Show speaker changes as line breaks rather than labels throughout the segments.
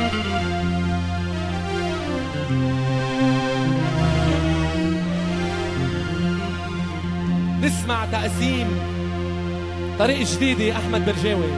نسمع تقسيم طريق جديدة أحمد برجاوي.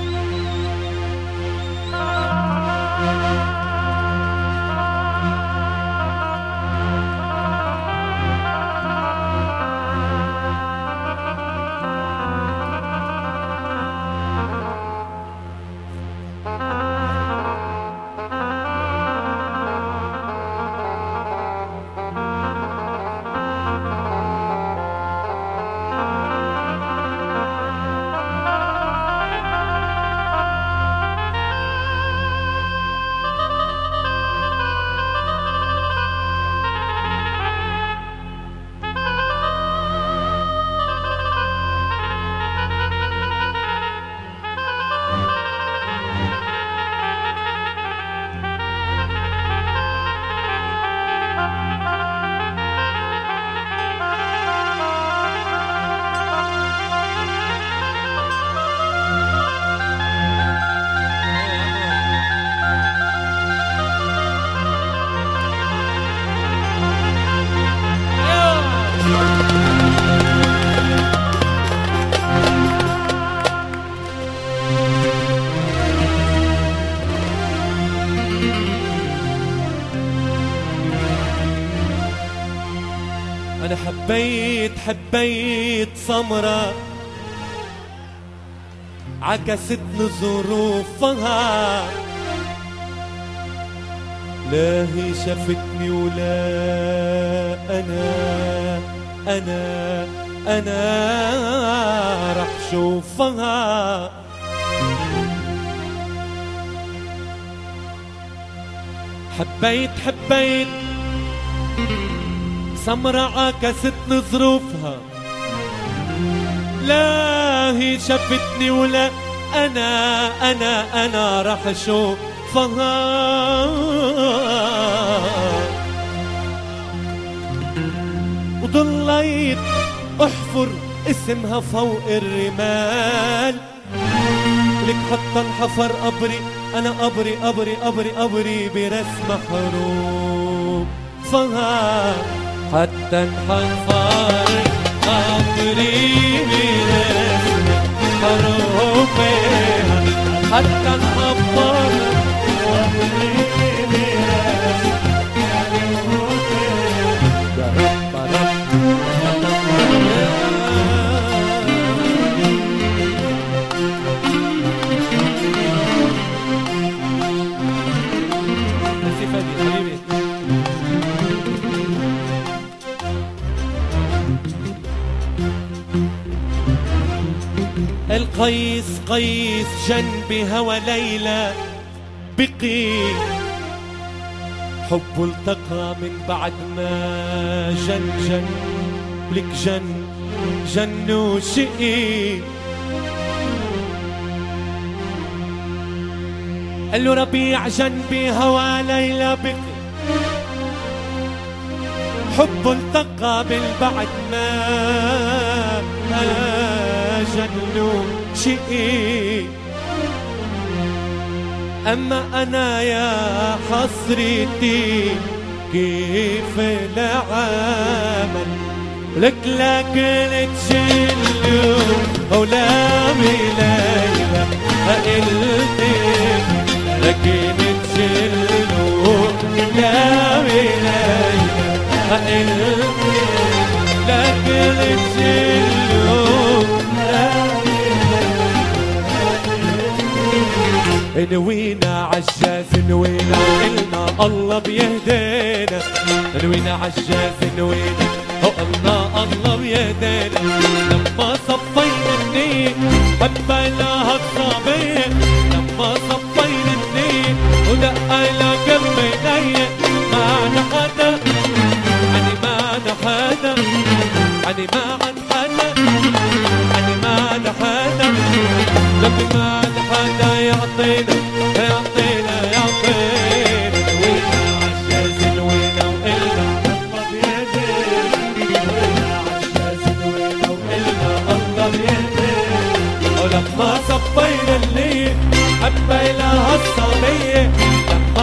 أنا حبيت سمرة عكستني ظروفها، لا هي شافتني ولا أنا رح شوفها. حبيت سمرة عكستني ظروفها، لا هي شافتني ولا أنا رح أشوفها. وضليت أحفر اسمها فوق الرمال، لك حتى انحفر قبري، أنا قبري برسم حروفها. حتى انحفر قبري برسم حروفها، حتى انحفر قبري برسم قيس جنبي هوى ليلى بقي، حبه التقى من بعد ما جن لك جن وشقي. قال له ربيع جنبي هوى ليلى بقي، حبه التقى من بعد ما جن شقي. أما أنا يا حسرتي كيف العمل لك، لكن تجلو أولامي ليلى قلتي، لكن تجلو أولامي ليلى قلتي، لكن تجلو نوينا عالجاز، نوينا قلنا الله بيهدينا، نوينا عالجاز نوينا وقلنا الله بيهدينا. لما صفينا النية قبلها الصبية، لما صفينا النية ودقينا جنبينية، معنا حدا عني معنا حدا عني معنا حدا عني معنا حدا، لما معنا حدا يعطينا يعطينا يعطينا. نوينا عالجاز نوينا وقلنا الله بيهدينا، نوينا عالجاز نوينا وقلنا الله بيهدينا. ولما صفينا الليل حبينا هالصبية،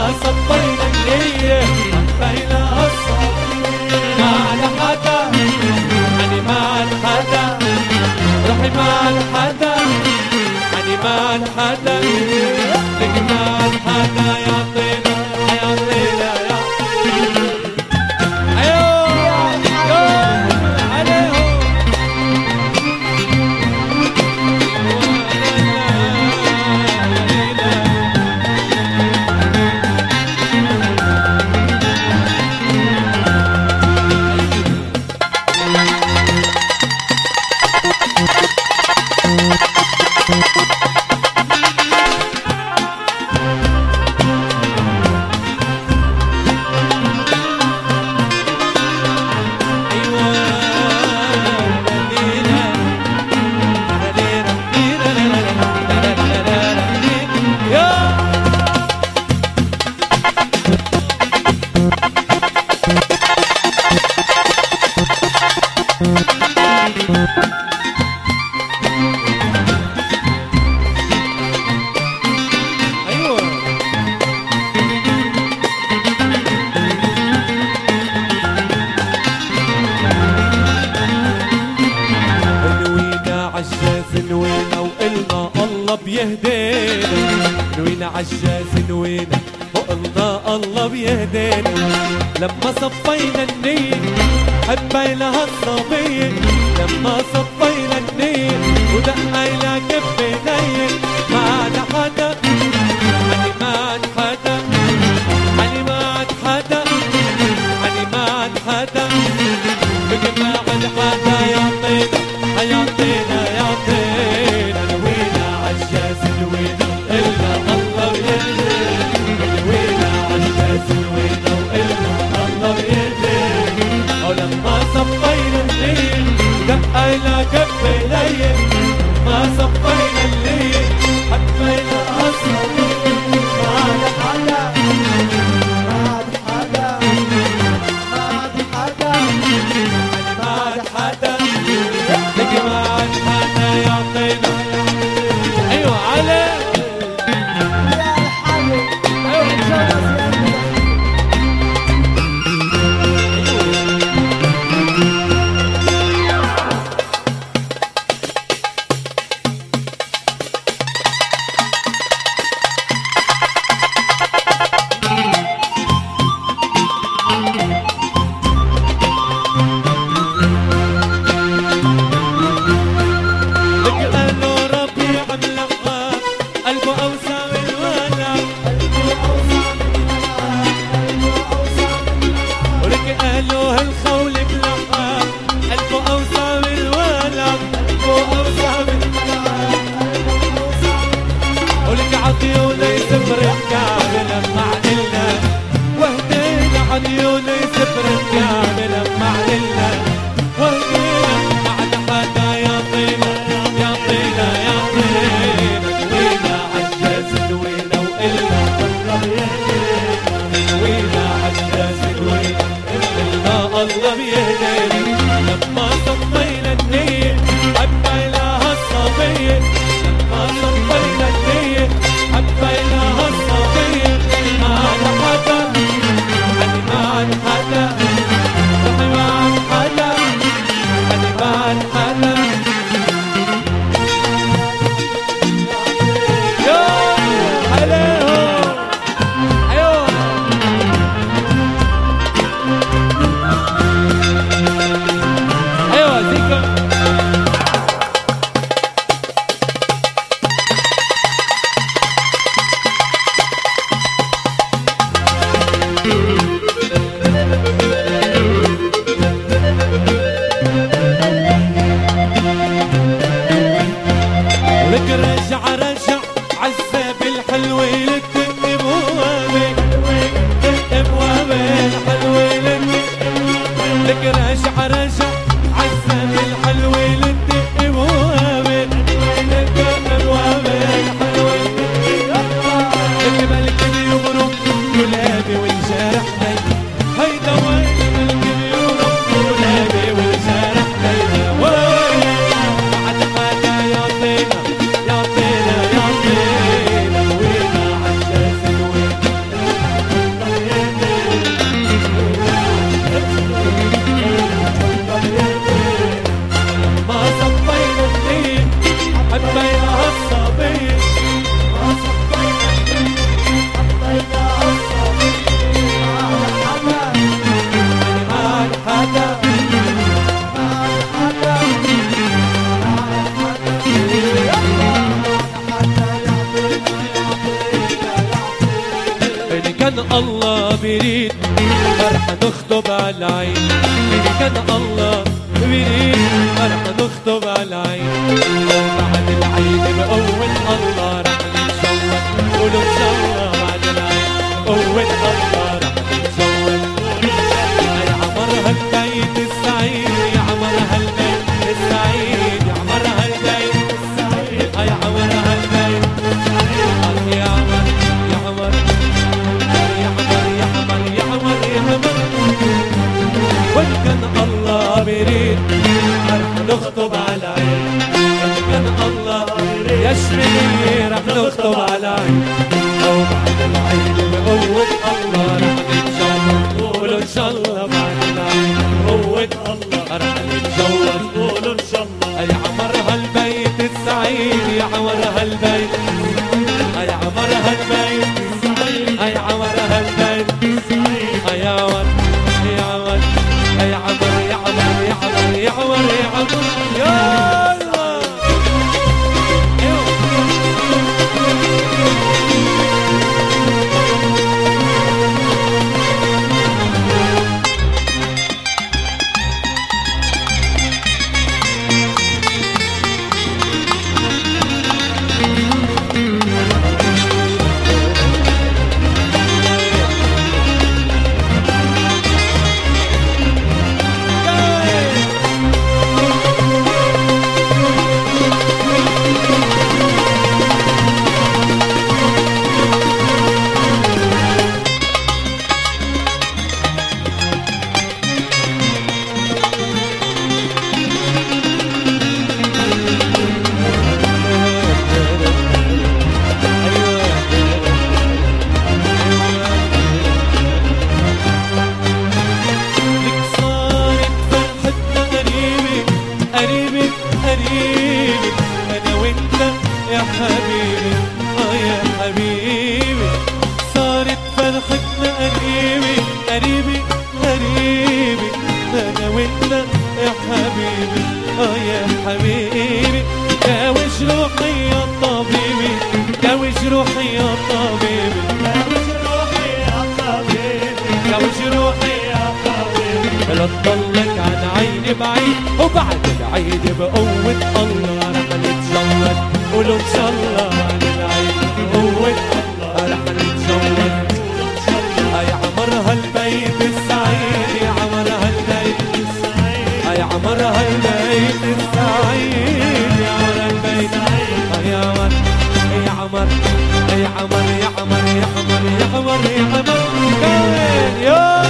عجاز نوينا وقلنا الله بيهدينا. لما صفينا النية حبينا هالصبية، لما صفينا النية ودقينا كف ايديا ما عاد حدا علي، ما عاد حدا علي، ما عاد حدا علي، ما عاد حدا بقي، ما عاد حدا يعطينا يعطينا يعطينا. نوينا عجاز نوينا إلا الله بيهدينا، نوينا عجاز نوينا وإلا الله بيهدينا. ولما صفينا الليل دقينا كف ايديا ما صفينا الليل حبينا الصبية، ما عاد حدا ما عاد حدا ما عاد حدا ما عاد حدا لقي، ما عاد حدا يعطينا. ايوه علي يا الحبيب، ايوه ان شاء الله. الله بيريد فرح نخطب على العين، إن كان الله بيريد فرح نخطب على العين. بعد العيد بقوة الله رح نتجوز، قولوا إن شاء الله بعد العيد قوة الله رح نتجوز. يا عمر هالبيت السعيد، يا عمر هالبيت السعيد، يا عمر هالبيت السعيد، يا عمر هالبيت السعيد، يا عمر يا عمر وإن كان الله بيريد رح نخطب على عين، وإن كان الله يشفي رح نخطب على عين. وبعد العيد بقوة الله رح نتجوز، قولوا إن شاء الله بعد العيد بقوة الله رح نتجوز، قولوا إن شاء الله. يا عمر هالبيت السعيد، يا عمر هالبيت، يا عمر هالبيت عمر هالبيت يا عمر يا عمر يا عمر يا عمر يا عمر يا عمر يا عمر يا الله روحي يا طبيبي كوش روحي يا طبيبي لا تضلك عن عيني بعيد وبعد العيد بقوة الله رح نتزود قولوا ان شاء الله عن العيد بقوة الله رح نتزود يا عمر هالبيت السعيد يا عمر هالبيت السعيد يا عمر هالبيت السعيد يا عمر هالبيت يا عمر يا عمر يا عمر يا عمر يا عمر يا عمر يا عمر كوين يا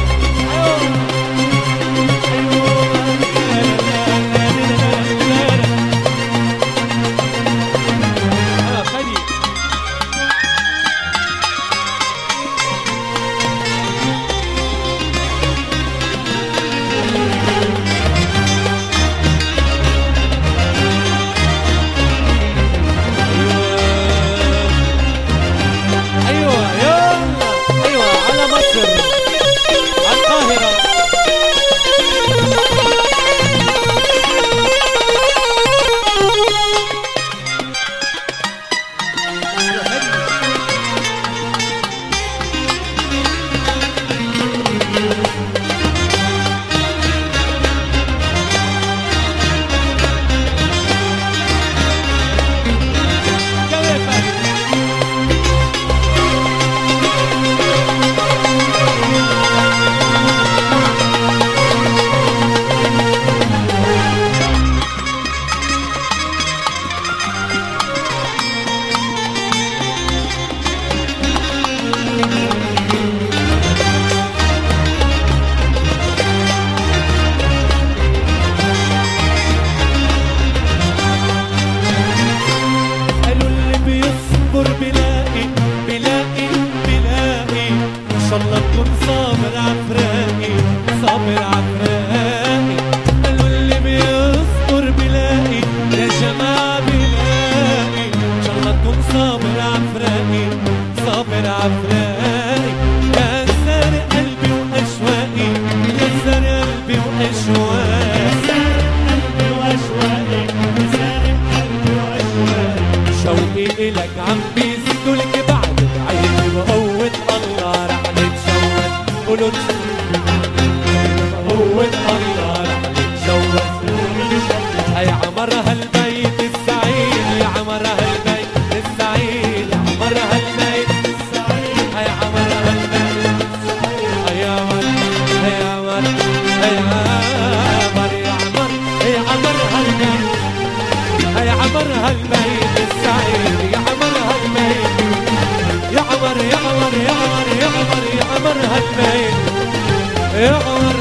إلك عم بيزيدولك بعد العيد بقوة الله رح نتجوز قولوا بقوة الله رح نتجوز يا عمر هالبيت السعيد يا عمر هالبيت السعيد يا عمر هالبيت السعيد يا عمر هالبيت السعيد يا عمر يا عمر يا عمر يا عمر يا عمر هالبيت يا عمر هالبيت السعيد يا عمر هالبيت يا عمر يا عمر يا عمر يا عمر يا عمر هالبيت يا عمر